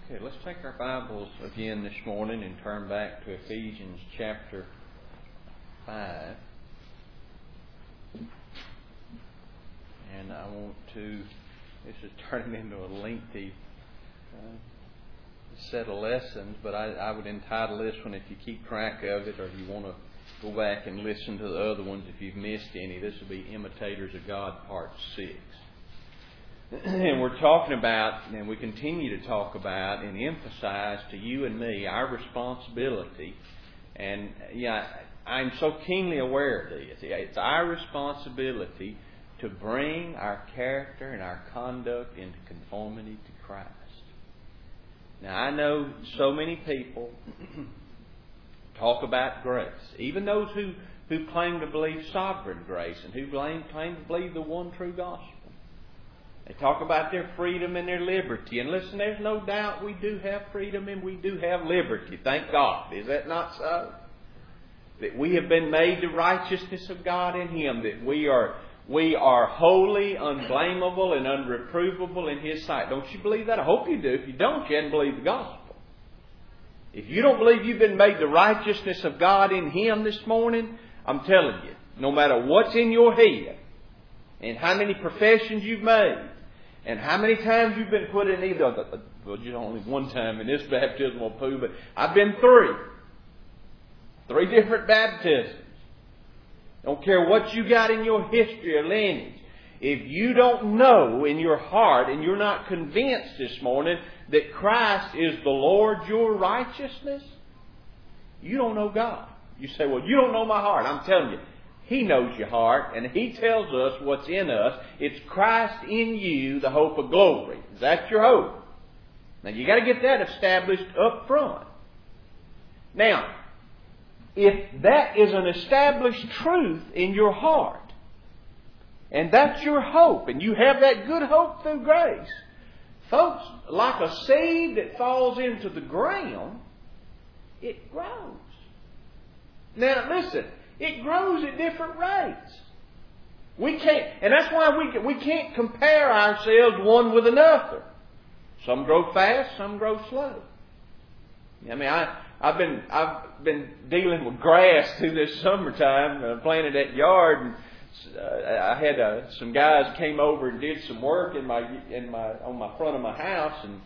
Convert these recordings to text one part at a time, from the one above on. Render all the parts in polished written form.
Okay, let's take our Bibles again this morning and turn back to Ephesians chapter 5. And I want to, this is turning into a lengthy set of lessons, but I would entitle this one, if you keep track of it, or if you want to go back and listen to the other ones if you've missed any, this will be Imitators of God, Part 6. And we're talking about, and we continue to talk about and emphasize to you and me our responsibility. And I'm so keenly aware of this. It's our responsibility to bring our character and our conduct into conformity to Christ. Now, I know so many people talk about grace, even those who claim to believe sovereign grace and who claim to believe the one true gospel. They talk about their freedom and their liberty. And listen, there's no doubt we do have freedom and we do have liberty. Thank God. Is that not so? That we have been made the righteousness of God in Him. That we are holy, unblameable, and unreprovable in His sight. Don't you believe that? I hope you do. If you don't, you haven't believed the gospel. If you don't believe you've been made the righteousness of God in Him this morning, I'm telling you, no matter what's in your head and how many professions you've made, and how many times you've been put in either, well, just only one time in this baptismal pool, but I've been three different baptisms. Don't care what you got in your history or lineage. If you don't know in your heart and you're not convinced this morning that Christ is the Lord your righteousness, you don't know God. You say, well, you don't know my heart. I'm telling you, He knows your heart, and He tells us what's in us. It's Christ in you, the hope of glory. Is that your hope? Now, you got to get that established up front. Now, if that is an established truth in your heart, and that's your hope, and you have that good hope through grace, folks, like a seed that falls into the ground, it grows. Now, listen. It grows at different rates. We can't, and that's why we can't compare ourselves one with another. Some grow fast, some grow slow. I mean, I've been dealing with grass through this summertime, planted that yard, and I had some guys came over and did some work on my front of my house, and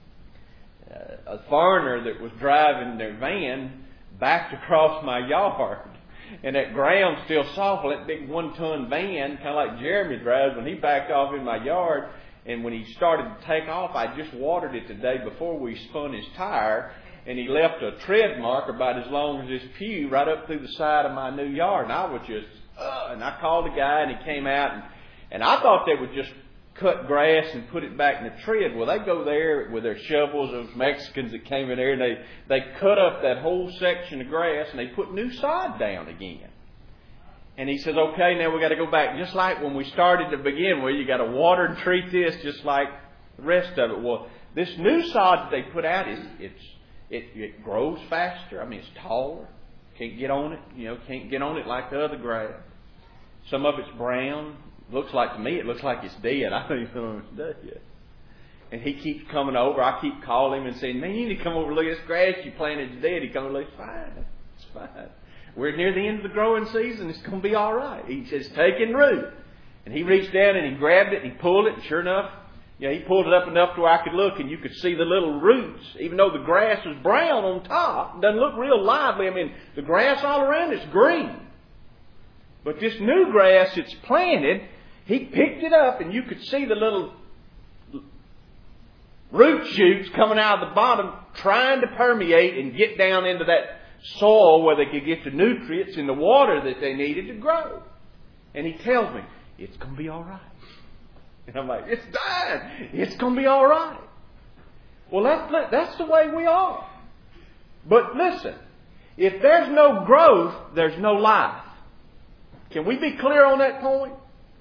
a foreigner that was driving their van backed across my yard. And that ground's still soft. That big 1-ton van, kind of like Jeremy drives, when he backed off in my yard, and when he started to take off, I just watered it the day before we spun his tire, and he left a tread mark about as long as this pew right up through the side of my new yard. And I was just, and I called the guy, and he came out, and I thought they would just cut grass and put it back in the tread. Well, they go there with their shovels, those Mexicans that came in there, and they cut up that whole section of grass and they put new sod down again. And he says, okay, now we got to go back just like when we started to begin with. You got to water and treat this just like the rest of it. Well, this new sod that they put out it grows faster. I mean, it's taller. Can't get on it. Can't get on it like the other grass. Some of it's brown. To me, it looks like it's dead. I don't even know if it's dead yet. And he keeps coming over. I keep calling him and saying, man, you need to come over and look at this grass you planted. It's dead. He comes over and says, it's fine. We're near the end of the growing season. It's going to be all right. He says, taking root. And he reached down and he grabbed it and he pulled it. And sure enough, he pulled it up enough to where I could look and you could see the little roots. Even though the grass was brown on top, it doesn't look real lively. I mean, the grass all around is green. But this new grass that's planted, he picked it up and you could see the little root shoots coming out of the bottom trying to permeate and get down into that soil where they could get the nutrients and the water that they needed to grow. And he tells me, it's going to be all right. And I'm like, it's dying. It's going to be all right. Well, that's the way we are. But listen, if there's no growth, there's no life. Can we be clear on that point?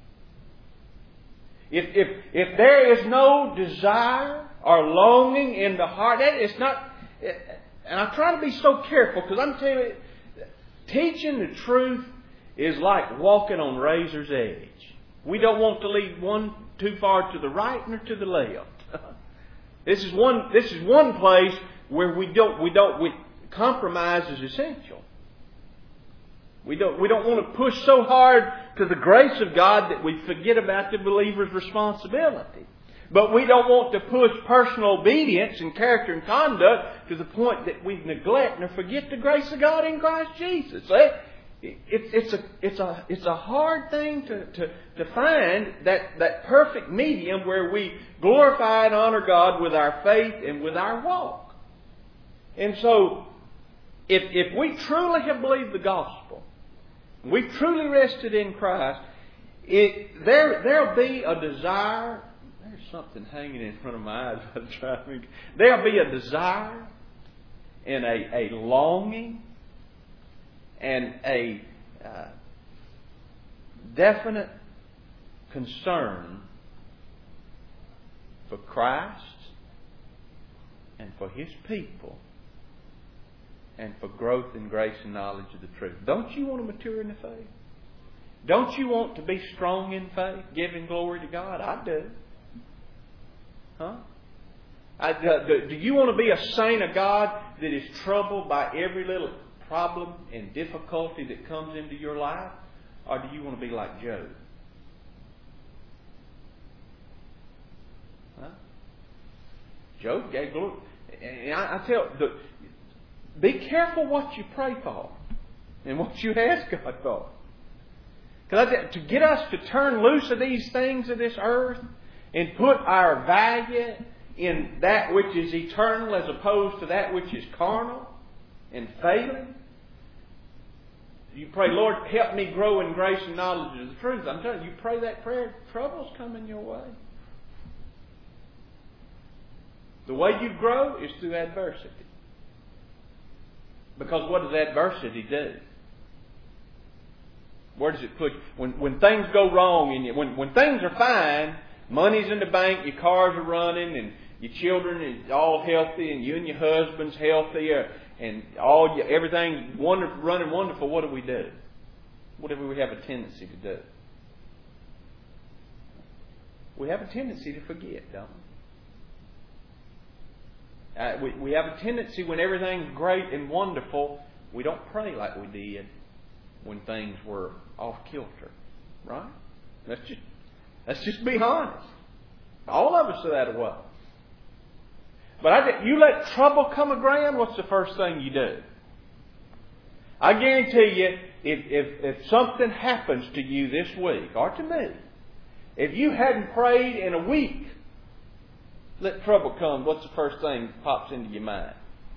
If there is no desire or longing in the heart, it's not. And I try to be so careful because I'm telling you, teaching the truth is like walking on razor's edge. We don't want to lead one too far to the right nor to the left. This is one place where compromise is essential. We don't want to push so hard to the grace of God that we forget about the believer's responsibility. But we don't want to push personal obedience and character and conduct to the point that we neglect or forget the grace of God in Christ Jesus. It's a hard thing to find that perfect medium where we glorify and honor God with our faith and with our walk. And so, if we truly have believed the gospel, we've truly rested in Christ, there'll be a desire. There's something hanging in front of my eyes. There'll be a desire and a longing and a definite concern for Christ and for His people and for growth in grace and knowledge of the truth. Don't you want to mature in the faith? Don't you want to be strong in faith, giving glory to God? I do. Huh? Do you want to be a saint of God that is troubled by every little problem and difficulty that comes into your life? Or do you want to be like Job? Huh? Job gave glory. And I tell you, be careful what you pray for and what you ask God for. Because to get us to turn loose of these things of this earth and put our value in that which is eternal as opposed to that which is carnal and failing. You pray, Lord, help me grow in grace and knowledge of the truth. I'm telling you, you pray that prayer, trouble's coming your way. The way you grow is through adversity. Because what does adversity do? Where does it put you? When things go wrong, and when things are fine, money's in the bank, your cars are running, and your children are all healthy, and you and your husband's healthy, and everything's running wonderful, what do we do? What do we have a tendency to do? We have a tendency to forget, don't we? We have a tendency when everything's great and wonderful, we don't pray like we did when things were off kilter. Right? Let's just be honest. All of us are that way. But you let trouble come aground, what's the first thing you do? I guarantee you, if something happens to you this week, or to me, if you hadn't prayed in a week, let trouble come, what's the first thing that pops into your mind?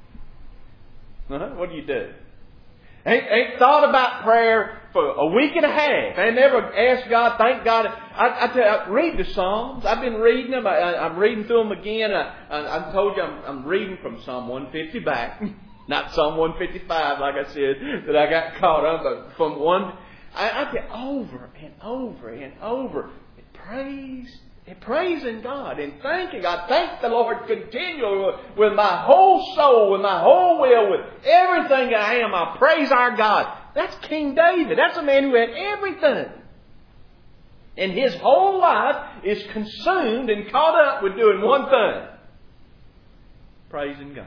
What do? Ain't thought about prayer for a week and a half. I never asked God, thank God. I tell you, read the Psalms. I've been reading them. I'm reading through them again. I told you I'm reading from Psalm 150 back. Not Psalm 155, like I said, that I got caught up. But from one, I get over and over and over. Praising God and thanking God. Thank the Lord continually with my whole soul, with my whole will, with everything I am. I praise our God. That's King David. That's a man who had everything. And his whole life is consumed and caught up with doing one thing. Praising God.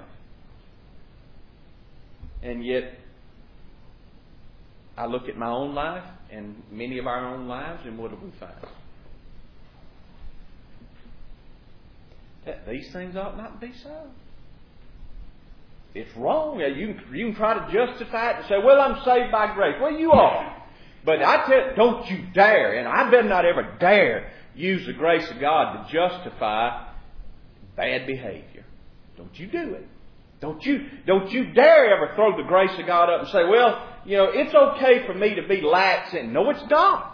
And yet, I look at my own life and many of our own lives, and what do we find? These things ought not to be so. It's wrong. You can try to justify it and say, well, I'm saved by grace. Well, you are. But I tell you, don't you dare, and I better not ever dare use the grace of God to justify bad behavior. Don't you do it. Don't you dare ever throw the grace of God up and say, well, it's okay for me to be lax. And no, it's not.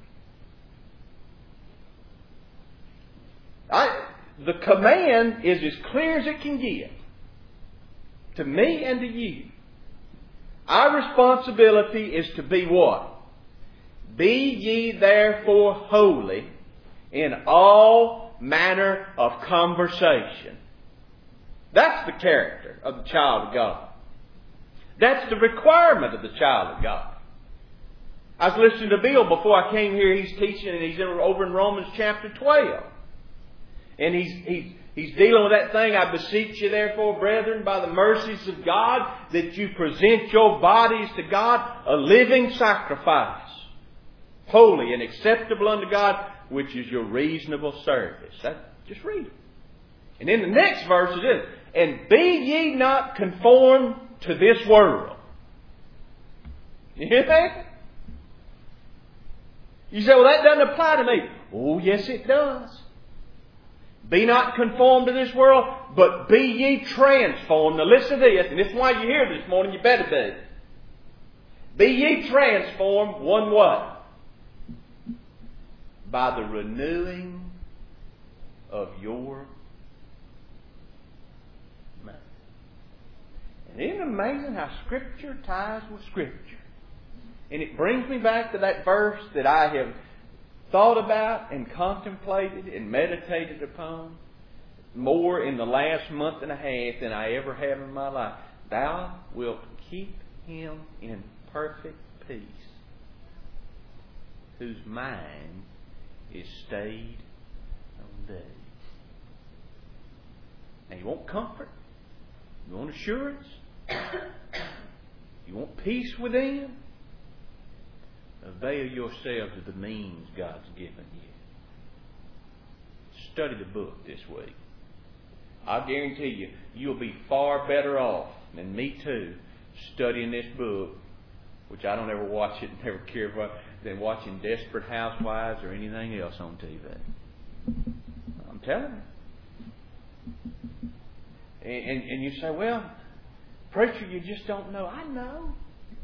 The command is as clear as it can get. To me and to you. Our responsibility is to be what? Be ye therefore holy in all manner of conversation. That's the character of the child of God. That's the requirement of the child of God. I was listening to Bill before I came here. He's teaching, and he's over in Romans chapter 12. And He's dealing with that thing. I beseech you, therefore, brethren, by the mercies of God, that you present your bodies to God a living sacrifice, holy and acceptable unto God, which is your reasonable service. Just read it. And in the next verse it is, and be ye not conformed to this world. You hear that? You say, well, that doesn't apply to me. Oh, yes, it does. Be not conformed to this world, but be ye transformed. Now listen to this, and this is why you're here this morning. You better be. Be ye transformed, one what? By the renewing of your mind. And isn't it amazing how Scripture ties with Scripture? And it brings me back to that verse that I have thought about and contemplated and meditated upon more in the last month and a half than I ever have in my life. Thou wilt keep him in perfect peace, whose mind is stayed on thee. Now you want comfort? You want assurance? You want peace within? Avail yourselves of the means God's given you. Study the book this week. I guarantee you, you'll be far better off, and me too, studying this book, which I don't ever watch it and never care about, than watching Desperate Housewives or anything else on TV. I'm telling you. And you say, well, preacher, you just don't know. I know.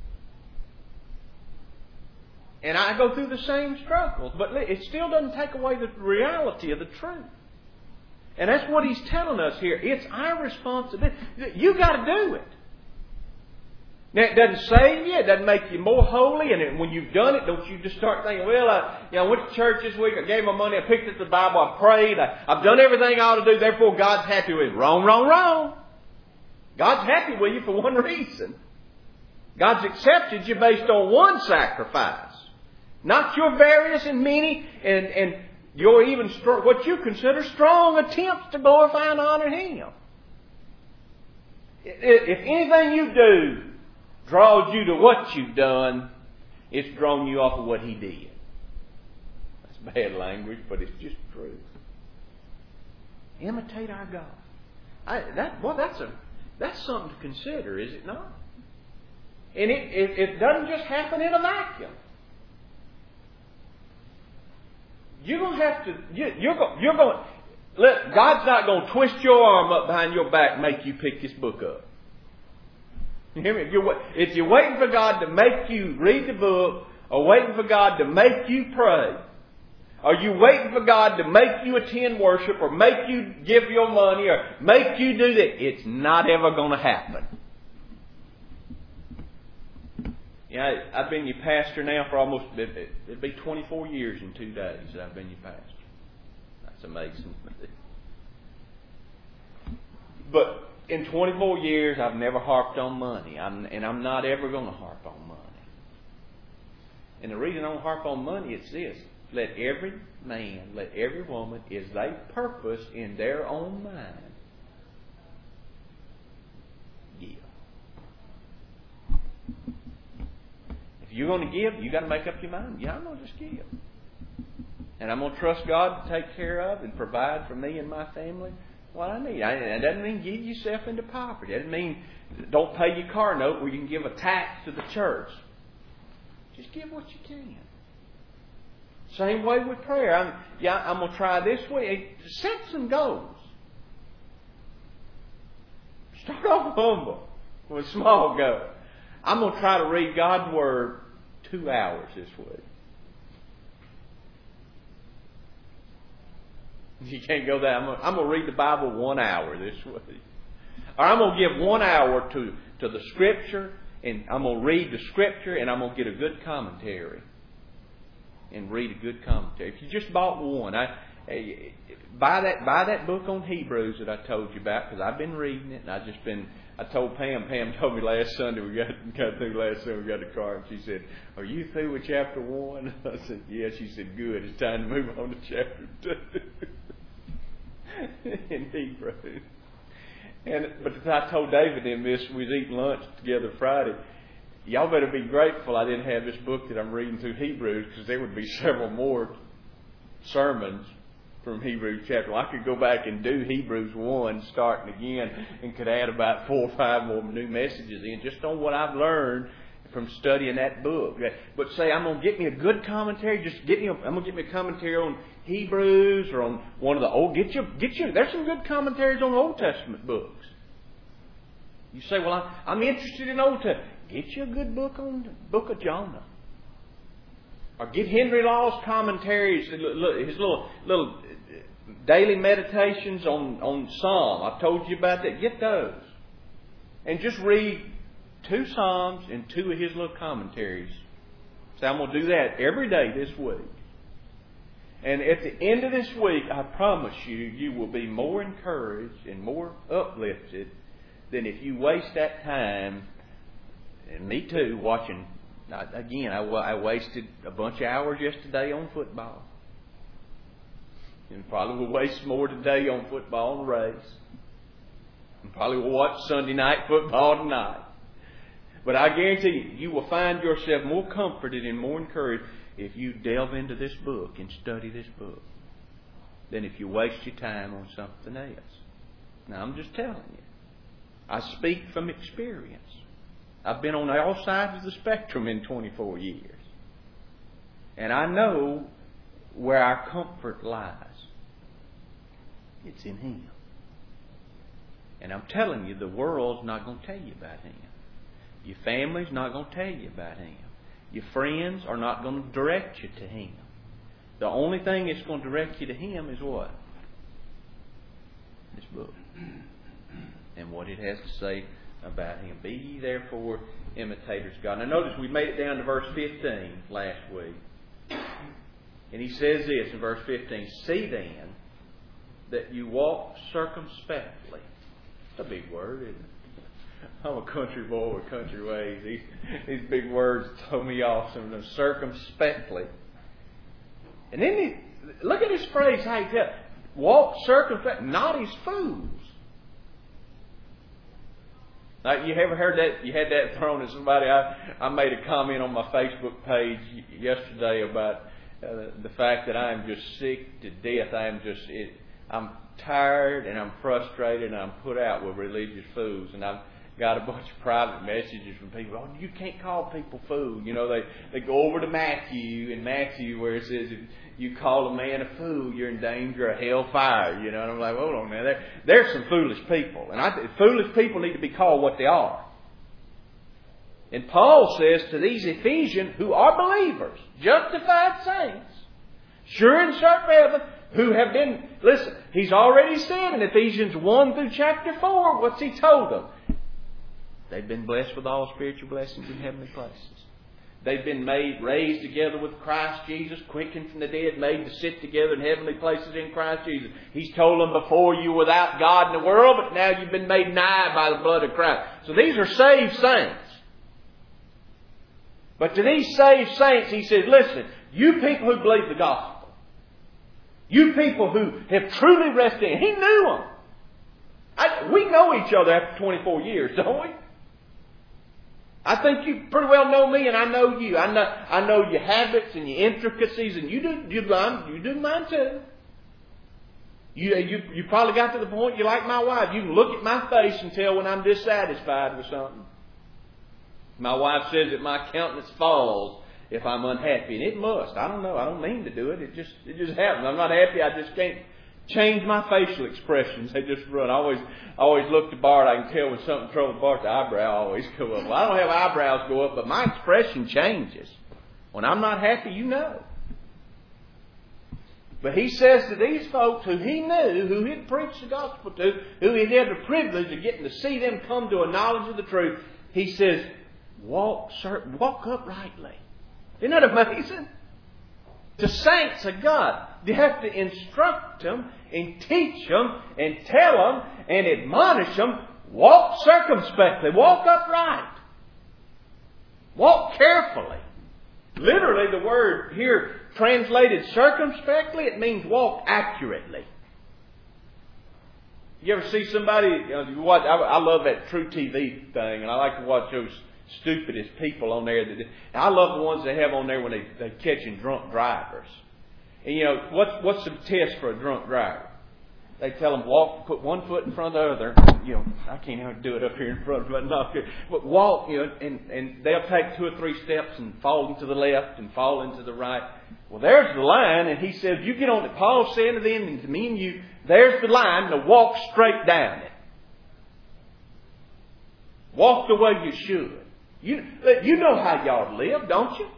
And I go through the same struggles. But it still doesn't take away the reality of the truth. And that's what he's telling us here. It's our responsibility. You got to do it. Now, it doesn't save you. It doesn't make you more holy. And when you've done it, don't you just start thinking, well, I went to church this week. I gave my money. I picked up the Bible. I prayed. I've done everything I ought to do. Therefore, God's happy with me. Wrong, wrong, wrong. God's happy with you for one reason. God's accepted you based on one sacrifice. Not your various and many and your even what you consider strong attempts to glorify and honor Him. If anything you do draws you to what you've done, it's drawn you off of what He did. That's bad language, but it's just true. Imitate our God. That's something to consider, is it not? And it doesn't just happen in a vacuum. You're going to have to. You're going. God's not going to twist your arm up behind your back and make you pick this book up. You hear me? If you're waiting for God to make you read the book, or waiting for God to make you pray, are you waiting for God to make you attend worship, or make you give your money, or make you do that? It's not ever going to happen. Yeah, I've been your pastor now for almost, it'll be 24 years in 2 days that I've been your pastor. That's amazing. But in 24 years, I've never harped on money. And I'm not ever going to harp on money. And the reason I don't harp on money is this. Let every man, let every woman, as they purpose in their own mind, give. If you're going to give, you got to make up your mind. Yeah, I'm going to just give. And I'm going to trust God to take care of and provide for me and my family what I need. It doesn't mean give yourself into poverty. It doesn't mean don't pay your car note where you can give a tax to the church. Just give what you can. Same way with prayer. I'm going to try this way. Set some goals. Start off humble with a small goal. I'm going to try to read God's Word 2 hours this week. You can't go there. I'm going to read the Bible 1 hour this week. Or I'm going to give 1 hour to the Scripture, and I'm going to read the Scripture, and I'm going to get a good commentary. And read a good commentary. If you just bought one, buy that book on Hebrews that I told you about, because I've been reading it, and I told Pam. Pam told me last Sunday, we got through last Sunday, we got the car, and she said, "Are you through with chapter 1? I said, "Yeah." She said, "Good. It's time to move on to chapter 2. in Hebrew. But I told David in this, we was eating lunch together Friday. Y'all better be grateful I didn't have this book that I'm reading through Hebrews, because there would be several more sermons from Hebrews chapter. I could go back and do Hebrews 1 starting again and could add about 4 or 5 more new messages in just on what I've learned from studying that book. But say I'm going to get me a good commentary, I'm going to get me a commentary on Hebrews or on one of the old, there's some good commentaries on Old Testament books. You say, well, I'm interested in Old Testament. Get you a good book on the book of Jonah. Or get Henry Law's commentaries, his little daily meditations on Psalm. I've told you about that. Get those. And just read 2 Psalms and 2 of his little commentaries. So I'm going to do that every day this week. And at the end of this week, I promise you, you will be more encouraged and more uplifted than if you waste that time, and me too, watching. Again, I wasted a bunch of hours yesterday on football. And probably will waste more today on football and race. And probably will watch Sunday night football tonight. But I guarantee you, you will find yourself more comforted and more encouraged if you delve into this book and study this book than if you waste your time on something else. Now, I'm just telling you. I speak from experience. I've been on all sides of the spectrum in 24 years. And I know where our comfort lies. It's in Him. And I'm telling you, the world's not going to tell you about Him. Your family's not going to tell you about Him. Your friends are not going to direct you to Him. The only thing that's going to direct you to Him is what? This book. And what it has to say about Him. Be ye therefore imitators of God. Now notice we made it down to verse 15 last week. And he says this in verse 15. See then that you walk circumspectly. It's a big word, isn't it? I'm a country boy with country ways. These big words throw me off some of them. Circumspectly. And then look at this phrase how he tells. Walk circumspectly, not as fools. Now, you ever heard that? You had that thrown at somebody. I made a comment on my Facebook page yesterday about the fact that I am just sick to death. I'm tired and I'm frustrated and I'm put out with religious fools. And I've got a bunch of private messages from people. Oh, you can't call people fool. You know, they go over to Matthew, where it says if you call a man a fool, you're in danger of hellfire. You know, and I'm like, hold on now. There's some foolish people. And foolish people need to be called what they are. And Paul says to these Ephesians who are believers, justified saints, sure and certain heaven, who have been, listen, he's already said in Ephesians 1 through chapter 4, what's he told them? They've been blessed with all spiritual blessings in heavenly places. They've been raised together with Christ Jesus, quickened from the dead, made to sit together in heavenly places in Christ Jesus. He's told them before you were without God in the world, but now you've been made nigh by the blood of Christ. So these are saved saints. But to these saved saints, he says, listen, you people who believe the gospel, you people who have truly rested in, he knew them. We know each other after 24 years, don't we? I think you pretty well know me and I know you. I know your habits and your intricacies, and you do mine too. You probably got to the point you like my wife. You can look at my face and tell when I'm dissatisfied with something. My wife says that my countenance falls if I'm unhappy, and it must. I don't know. I don't mean to do it. It just happens. I'm not happy. I just can't change my facial expressions. They just run. I always look to Bart. I can tell when something troubles Bart. The eyebrow always go up. Well, I don't have eyebrows go up, but my expression changes. When I'm not happy, you know. But he says to these folks who he knew, who he'd preached the gospel to, who he had the privilege of getting to see them come to a knowledge of the truth, he says, walk uprightly. Isn't that amazing? The saints of God, you have to instruct them and teach them and tell them and admonish them. Walk circumspectly. Walk upright. Walk carefully. Literally, the word here translated circumspectly, it means walk accurately. You ever see somebody, you watch, I love that True TV thing, and I like to watch those stupidest people on there. I love the ones they have on there when they're catching drunk drivers. And you know, what's the test for a drunk driver? They tell them put one foot in front of the other. You know, I can't even do it up here in front of them, but walk, you know, and they'll take 2 or 3 steps and fall into the left and fall into the right. Well, there's the line, and he said, you get on it. Paul said to them and to me and you, there's the line, now walk straight down it. Walk the way you should. You know how y'all live, don't you?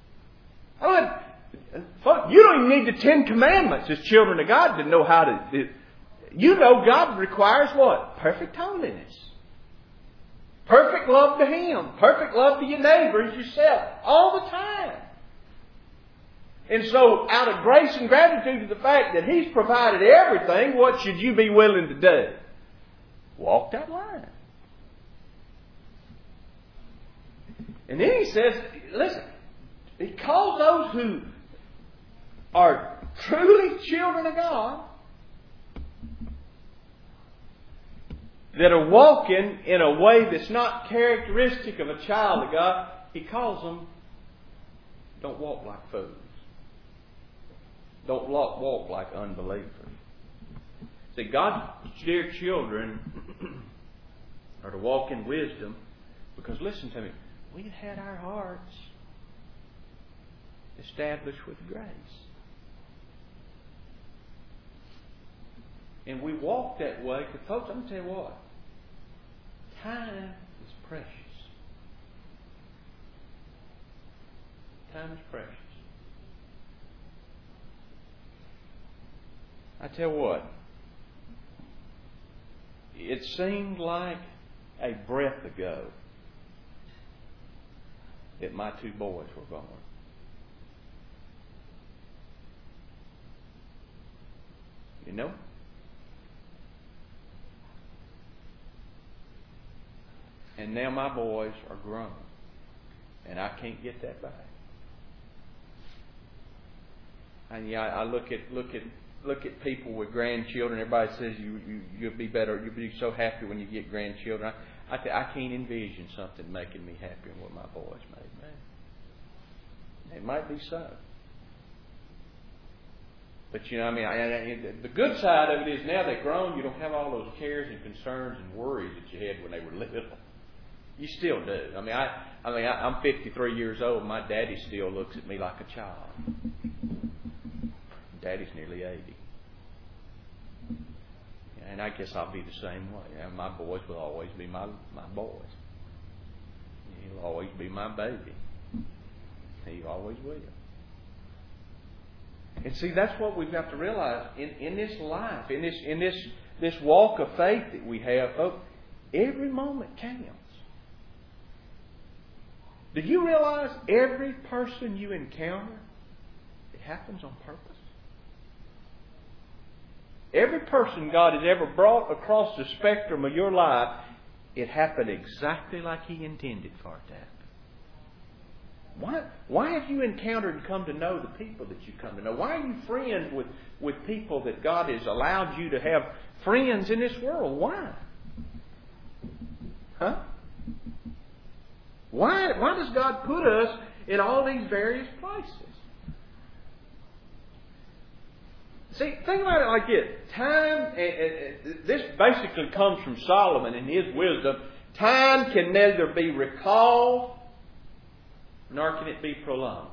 You don't even need the 10 Commandments as children of God to know how to. You know God requires what? Perfect holiness. Perfect love to Him. Perfect love to your neighbor as yourself. All the time. And so, out of grace and gratitude to the fact that He's provided everything, what should you be willing to do? Walk that line. And then He says, listen, He calls those who are truly children of God, that are walking in a way that's not characteristic of a child of God, He calls them, don't walk like fools. Don't walk like unbelievers. See, God's dear children are to walk in wisdom because, listen to me, we've had our hearts established with grace. And we walk that way because, folks, I'm going to tell you what. Time is precious. Time is precious. I tell you what. It seemed like a breath ago that my 2 boys were born. You know? And now my boys are grown. And I can't get that back. And yeah, I look at people with grandchildren. Everybody says you'll be better. You'll be so happy when you get grandchildren. I can't envision something making me happier than what my boys made me. It might be so. But you know, I mean, the good side of it is now they're grown. You don't have all those cares and concerns and worries that you had when they were little. You still do. I mean, I'm 53 years old. My daddy still looks at me like a child. Daddy's nearly 80. And I guess I'll be the same way. You know, my boys will always be my boys. He'll always be my baby. He always will. And see, that's what we've got to realize in this life, in this walk of faith that we have, folks. Every moment counts. Do you realize every person you encounter, it happens on purpose? Every person God has ever brought across the spectrum of your life, it happened exactly like He intended for it to happen. Why have you encountered and come to know the people that you come to know? Why are you friends with people that God has allowed you to have friends in this world? Why? Huh? Why does God put us in all these various places? See, think about it like this. Time, this basically comes from Solomon and his wisdom. Time can neither be recalled nor can it be prolonged.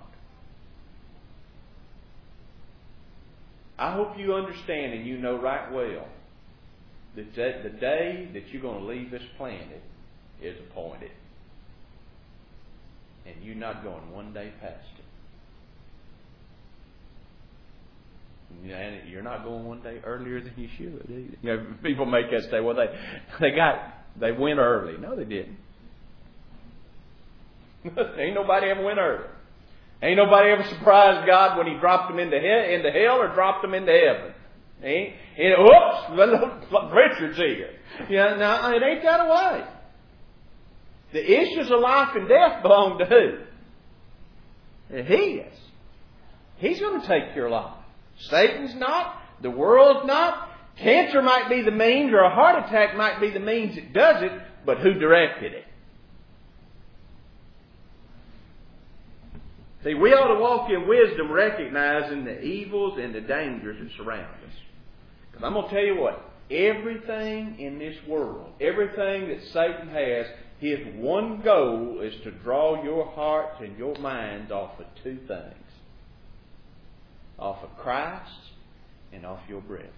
I hope you understand and you know right well that the day that you're going to leave this planet is appointed. And you're not going one day past it. And you're not going one day earlier than you should either. You know, people make that say, well, they went early. No, they didn't. Ain't nobody ever went early. Ain't nobody ever surprised God when He dropped them into hell or dropped them into heaven. Oops, Richard's here. Yeah, now it ain't that way. The issues of life and death belong to who? He is. He's going to take your life. Satan's not. The world's not. Cancer might be the means, or a heart attack might be the means that does it, but who directed it? See, we ought to walk in wisdom, recognizing the evils and the dangers that surround us. Because I'm going to tell you what, everything in this world, everything that Satan has, his one goal is to draw your hearts and your minds off of two things. Off of Christ and off your brethren.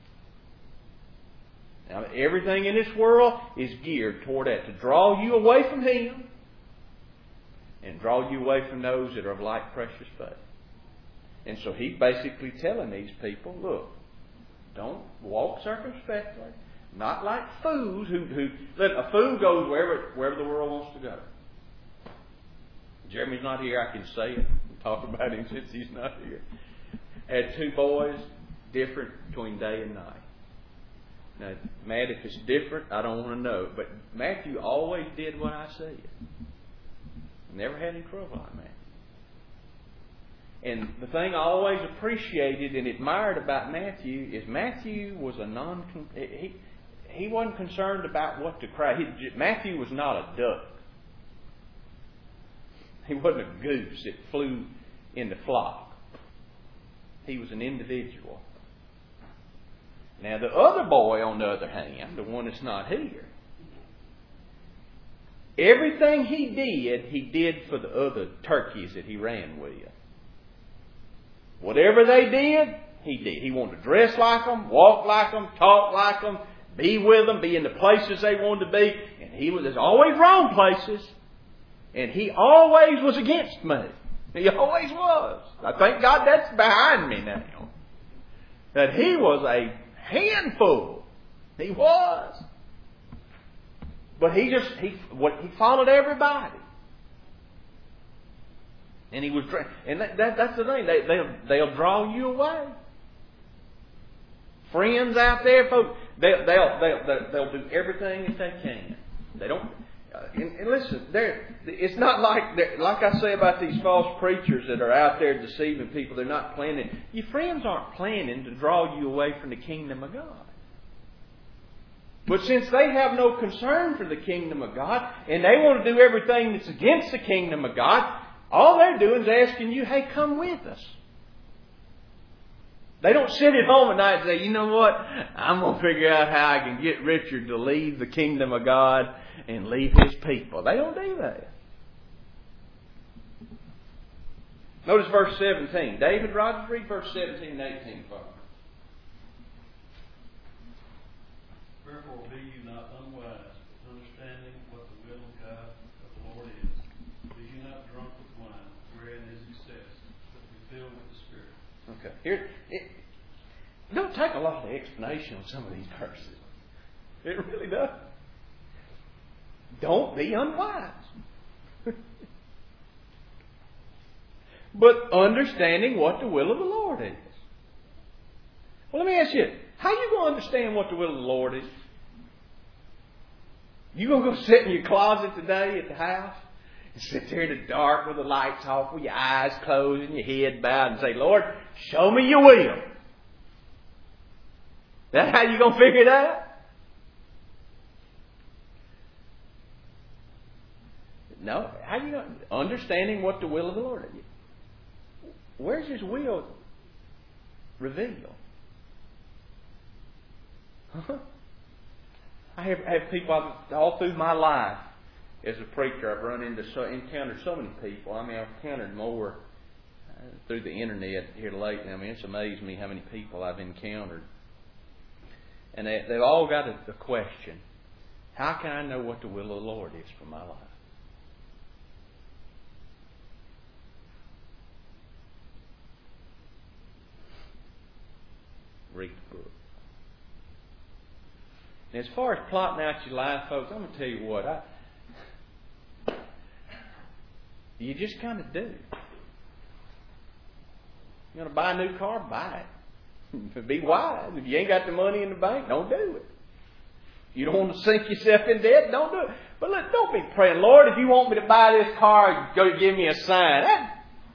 Now, everything in this world is geared toward that, to draw you away from Him and draw you away from those that are of like precious faith. And so he's basically telling these people, look, don't walk circumspectly, not like fools who a fool goes wherever the world wants to go. Jeremy's not here, I can say it. Talk about him since he's not here. Had two boys, different between day and night. Now, Matt, if it's different, I don't want to know. But Matthew always did what I said. Never had any trouble on that. And the thing I always appreciated and admired about Matthew is Matthew was he wasn't concerned about what to cry. Matthew was not a duck. He wasn't a goose that flew in the flock. He was an individual. Now the other boy, on the other hand, the one that's not here, everything he did for the other turkeys that he ran with. Whatever they did, he did. He wanted to dress like them, walk like them, talk like them, be with them, be in the places they wanted to be. And there's always wrong places. And he always was against me. He always was. I thank God that's behind me now. That he was a handful. He was. But he followed everybody. And he was, and that's the thing. They'll draw you away. Friends out there, folks, they'll do everything that they can. They don't. And listen, it's not like I say about these false preachers that are out there deceiving people. They're not planning. Your friends aren't planning to draw you away from the kingdom of God. But since they have no concern for the kingdom of God, and they want to do everything that's against the kingdom of God, all they're doing is asking you, hey, come with us. They don't sit at home at night and say, you know what? I'm going to figure out how I can get Richard to leave the kingdom of God and leave his people. They don't do that. Notice verse 17. David, Rogers, read verse 17 and 18 for me. Wherefore be you not unwise, but understanding what the will of God of the Lord is. Be you not drunk with wine, wherein is excess, but be filled with the Spirit. Okay. It don't take a lot of explanation on some of these verses. It really does. Don't be unwise. But understanding what the will of the Lord is. Well, let me ask you, how are you going to understand what the will of the Lord is? You going to go sit in your closet today at the house and sit there in the dark with the lights off, with your eyes closed and your head bowed and say, Lord, show me your will. That's how you going to figure it out? No. How you going to understanding what the will of the Lord is? Where's His will revealed? I have people all through my life as a preacher. I've encountered so many people. I mean, I've encountered more through the internet here lately. I mean, it's amazed me how many people I've encountered, and they've all got a question: how can I know what the will of the Lord is for my life? Read the book. And as far as plotting out your life, folks, I'm going to tell you what. You just kind of do. You want to buy a new car? Buy it. Be wise. If you ain't got the money in the bank, don't do it. You don't want to sink yourself in debt? Don't do it. But look, don't be praying, Lord, if you want me to buy this car, go give me a sign.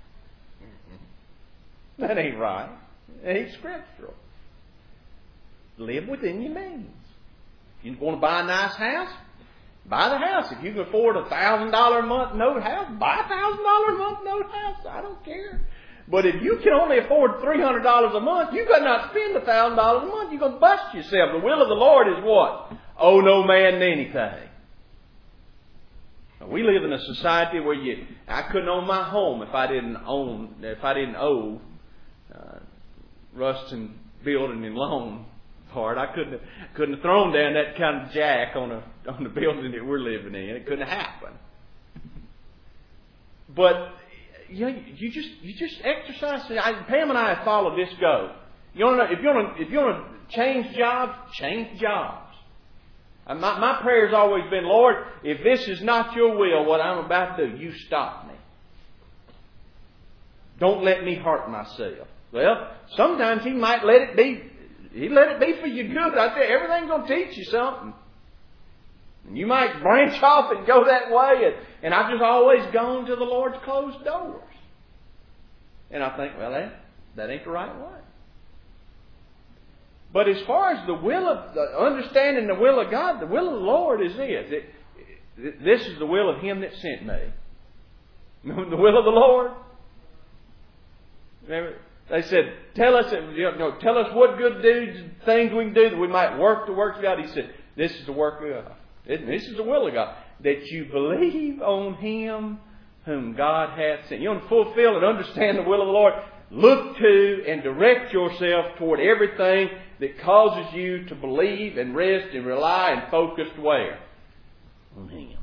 That ain't right. It ain't scriptural. live within your means. If you want to buy a nice house, buy the house. If you can afford $1,000 a month note house, buy a $1,000 a month note house. I don't care. But if you can only afford $300 a month, you got not spend $1,000 a month. You're going to bust yourself. The will of the Lord is what? Owe no man anything. We live in a society where I couldn't own my home if I didn't owe Ruston Building and Loan part. I couldn't have thrown down that kind of jack on the building that we're living in. It couldn't happen. But you just exercise. Pam and I have followed this go. If you want to change jobs, change jobs. My prayer has always been, Lord, if this is not your will, what I'm about to do, you stop me. Don't let me hurt myself. Well, sometimes He might let it be. He let it be for your good. I tell you, everything's going to teach you something. And you might branch off and go that way. And I've just always gone to the Lord's closed doors. And I think, well, that ain't the right way. But as far as understanding the will of God, the will of the Lord is this. This is the will of Him that sent me. The will of the Lord. They said, tell us what good things we can do that we might work the works of God. He said, this is the work of God. This is the will of God. That you believe on Him whom God hath sent. You want to fulfill and understand the will of the Lord? Look to and direct yourself toward everything that causes you to believe and rest and rely and focus where? On Him.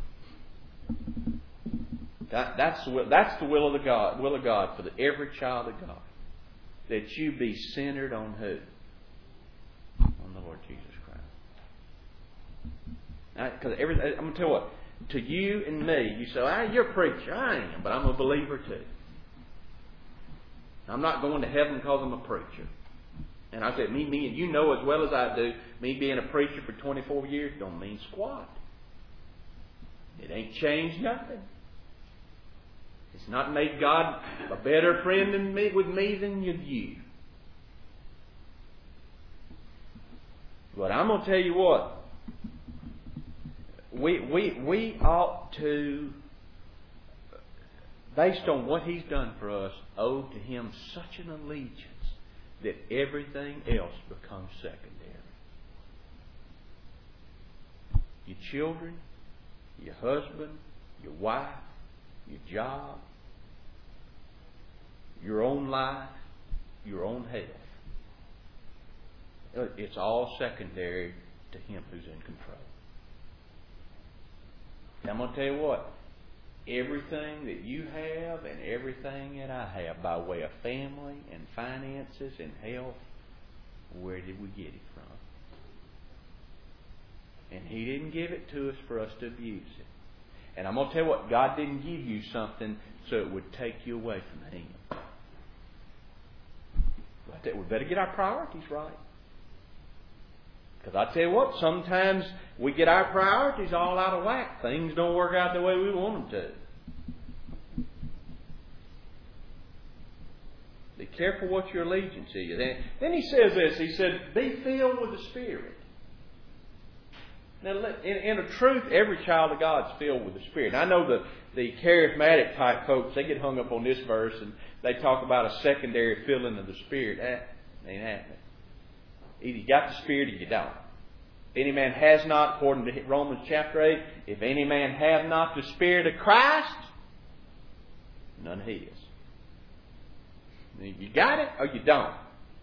That's the will of God for every child of God. That you be centered on who? On the Lord Jesus Christ. Because I'm going to tell you what. To you and me, you say, you're a preacher. I am, but I'm a believer too. I'm not going to heaven because I'm a preacher. And I said, me, and you know as well as I do, me being a preacher for 24 years don't mean squat. It ain't changed nothing. It's not made God a better friend with me than you. But I'm going to tell you what. We ought to, based on what He's done for us, owe to Him such an allegiance that everything else becomes secondary. Your children, your husband, your wife, your job, your own life, your own health. It's all secondary to Him who's in control. I'm going to tell you what. Everything that you have and everything that I have by way of family and finances and health, where did we get it from? And He didn't give it to us for us to abuse it. And I'm going to tell you what, God didn't give you something so it would take you away from Him. We better get our priorities right. Because I tell you what, sometimes we get our priorities all out of whack. Things don't work out the way we want them to. Be careful what your allegiance is. Then He says this. He said, be filled with the Spirit. Now, in a truth, every child of God is filled with the Spirit. I know the charismatic type folks, they get hung up on this verse and they talk about a secondary filling of the Spirit. That ain't happening. Either you got the Spirit or you don't. If any man has not, according to Romans chapter 8, if any man have not the Spirit of Christ, none his. You got it or you don't.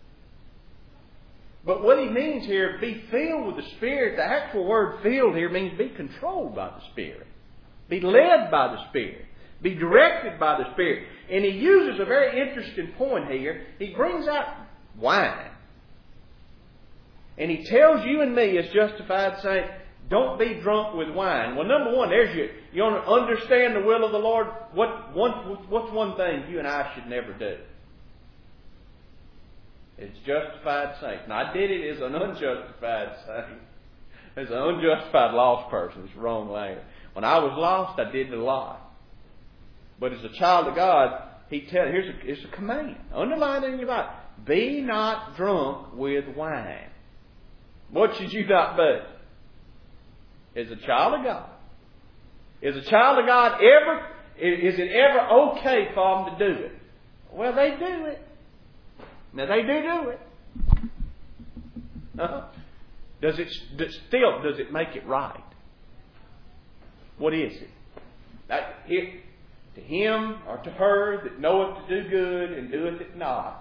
But what he means here, be filled with the Spirit, the actual word filled here means be controlled by the Spirit. Be led by the Spirit. Be directed by the Spirit. And he uses a very interesting point here. He brings out wine. And he tells you and me as justified saints, don't be drunk with wine. Well, number one, you want to understand the will of the Lord. What's one thing you and I should never do? It's justified saints. Now, I did it as an unjustified saint. As an unjustified lost person. It's the wrong language. When I was lost, I did a lot. But as a child of God, here's a command. Underline it in your Bible. Be not drunk with wine. What should you not be? As a child of God. Is a child of God is it ever okay for them to do it? Well, they do it. Now, they do it. Does it make it right? What is it? To him or to her that knoweth to do good and doeth it not.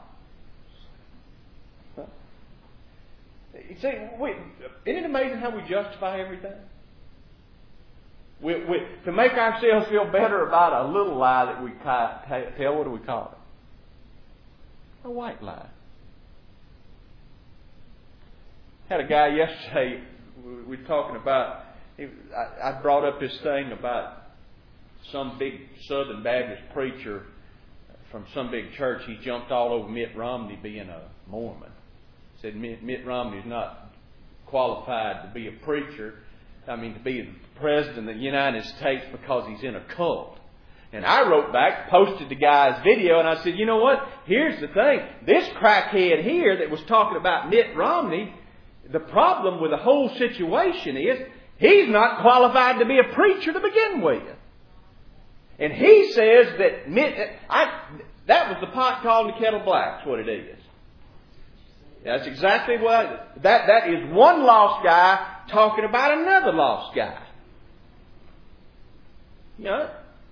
You see, isn't it amazing how we justify everything? To make ourselves feel better about a little lie that we tell, what do we call it? A white lie. Had a guy yesterday, we were talking about, I brought up this thing about some big Southern Baptist preacher from some big church. He jumped all over Mitt Romney being a Mormon. Said Mitt Romney's not qualified to be a preacher. To be the president of the United States because he's in a cult. And I wrote back, posted the guy's video, and I said, you know what? Here's the thing. This crackhead here that was talking about Mitt Romney, the problem with the whole situation is he's not qualified to be a preacher to begin with. And he says that that was the pot calling the kettle black. That's what it is. That's exactly what... That is one lost guy talking about another lost guy. You know?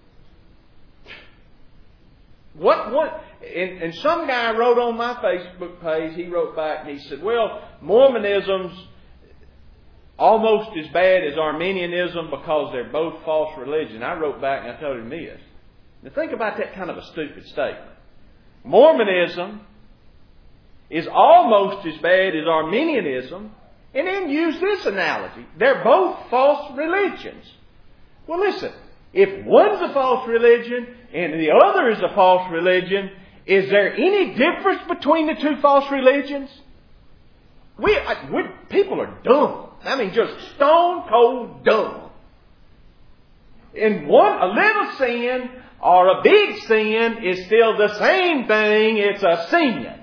And some guy wrote on my Facebook page, he wrote back and he said, well, Mormonism's almost as bad as Arminianism because they're both false religion. I wrote back and I told him this. Now think about that kind of a stupid statement. Mormonism is almost as bad as Arminianism, and then use this analogy. They're both false religions. Well, listen, if one's a false religion and the other is a false religion, is there any difference between the two false religions? People are dumb. Just stone cold dumb. And a little sin or a big sin is still the same thing. It's a sin.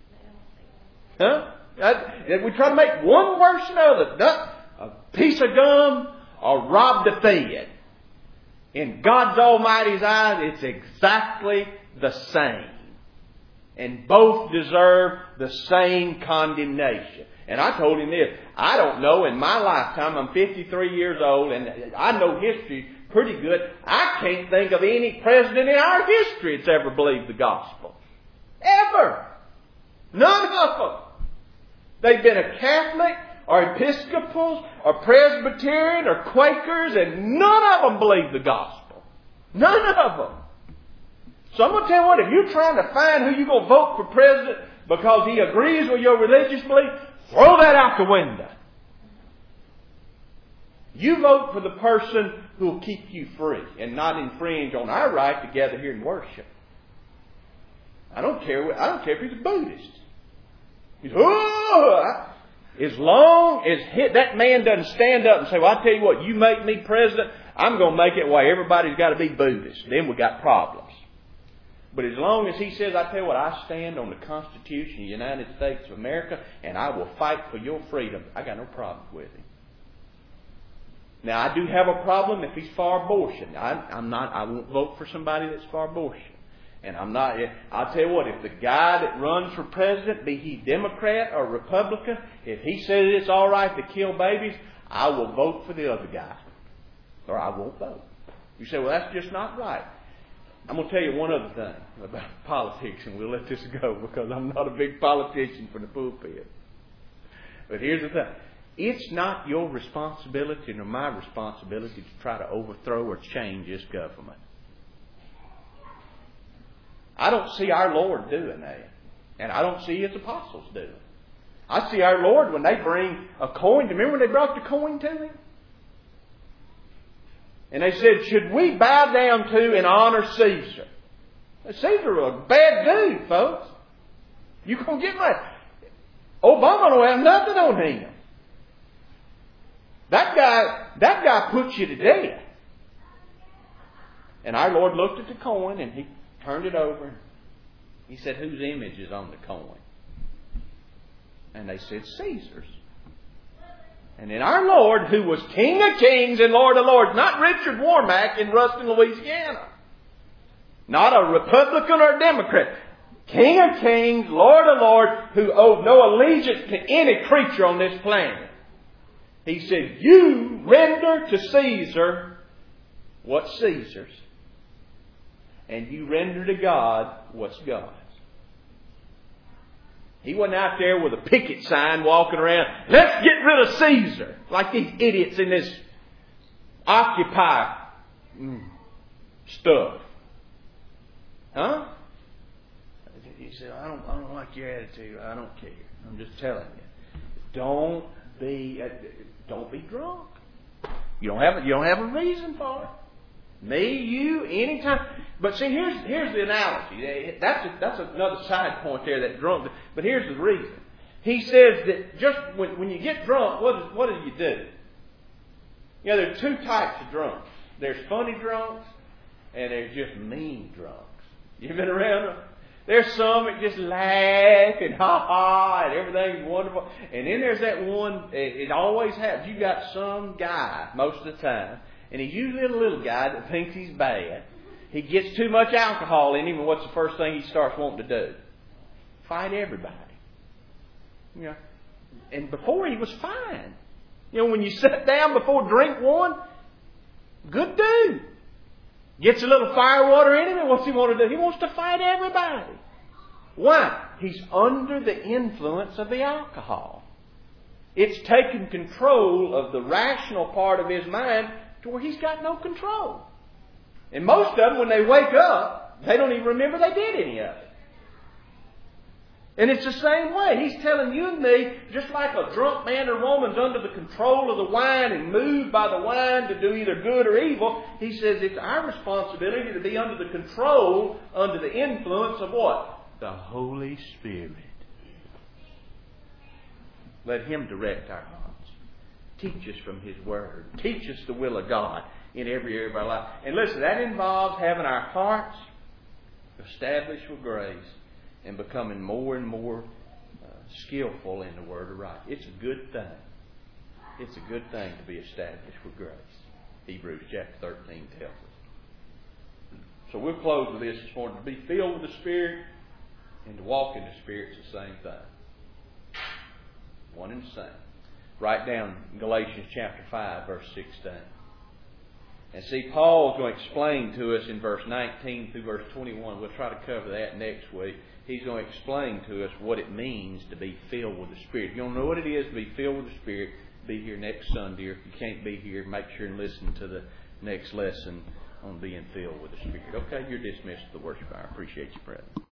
We try to make one worse than another. A piece of gum or rob the Fed. In God's Almighty's eyes, it's exactly the same. And both deserve the same condemnation. And I told him this. I don't know, in my lifetime, I'm 53 years old, and I know history pretty good. I can't think of any president in our history that's ever believed the gospel. Ever. None of them. They've been a Catholic or Episcopals or Presbyterian or Quakers, and none of them believe the gospel. None of them. So I'm going to tell you what, if you're trying to find who you're going to vote for president because he agrees with your religious belief, throw that out the window. You vote for the person who will keep you free and not infringe on our right to gather here and worship. I don't care if he's a Buddhist. As long as that man doesn't stand up and say, well, I tell you what, you make me president, I'm going to make it why everybody's got to be Buddhist. Then we got problems. But as long as he says, I tell you what, I stand on the Constitution of the United States of America and I will fight for your freedom, I got no problem with him. Now, I do have a problem if he's for abortion. I won't vote for somebody that's for abortion. And I'll tell you what, if the guy that runs for president, be he Democrat or Republican, if he says it's all right to kill babies, I will vote for the other guy. Or I won't vote. You say, well, that's just not right. I'm going to tell you one other thing about politics, and we'll let this go because I'm not a big politician for the pulpit. But here's the thing. It's not your responsibility nor my responsibility to try to overthrow or change this government. I don't see our Lord doing that. And I don't see His apostles doing it. I see our Lord when they bring a coin. Remember when they brought the coin to Him? And they said, should we bow down to and honor Caesar? Caesar was a bad dude, folks. You can't get mad. Obama don't have nothing on him. That guy puts you to death. And our Lord looked at the coin and He turned it over. He said, whose image is on the coin? And they said, Caesar's. And then our Lord, who was King of Kings and Lord of Lords, not Richard Warmack in Ruston, Louisiana. Not a Republican or a Democrat. King of Kings, Lord of Lords, who owed no allegiance to any creature on this planet. He said, you render to Caesar what's Caesar's. And you render to God what's God's. He wasn't out there with a picket sign walking around, let's get rid of Caesar, like these idiots in this Occupy stuff. Huh? He said, I don't like your attitude. I don't care. I'm just telling you. Don't be drunk. You don't have a reason for it. Me, you, anytime. But see, here's the analogy. That's another side point there, that drunk. But here's the reason. He says that just when you get drunk, what do you do? You know, there's two types of drunks. There's funny drunks, and there's just mean drunks. You've been around them? There's some that just laugh and ha-ha and everything's wonderful. And then there's that one, it always happens. You got some guy most of the time, and he's usually a little guy that thinks he's bad. He gets too much alcohol in him, and what's the first thing he starts wanting to do? Fight everybody. You know, and before he was fine. You know, when you sit down before drink one, good dude. Gets a little fire water in him, and what's he want to do? He wants to fight everybody. Why? He's under the influence of the alcohol. It's taken control of the rational part of his mind to where he's got no control. And most of them, when they wake up, they don't even remember they did any of it. And it's the same way. He's telling you and me, just like a drunk man or woman's under the control of the wine and moved by the wine to do either good or evil, he says it's our responsibility to be under the control, under the influence of what? The Holy Spirit. Let Him direct our hearts. Teach us from His Word. Teach us the will of God in every area of our life. And listen, that involves having our hearts established with grace and becoming more and more skillful in the Word of right. It's a good thing. It's a good thing to be established with grace. Hebrews chapter 13 tells us. So we'll close with this morning. To be filled with the Spirit and to walk in the Spirit is the same thing. One and the same. Write down Galatians chapter 5, verse 16. And see, Paul's going to explain to us in verse 19 through verse 21. We'll try to cover that next week. He's going to explain to us what it means to be filled with the Spirit. If you don't know what it is to be filled with the Spirit, be here next Sunday. Or if you can't be here, make sure and listen to the next lesson on being filled with the Spirit. Okay, you're dismissed to the worship hour. I appreciate you, brother.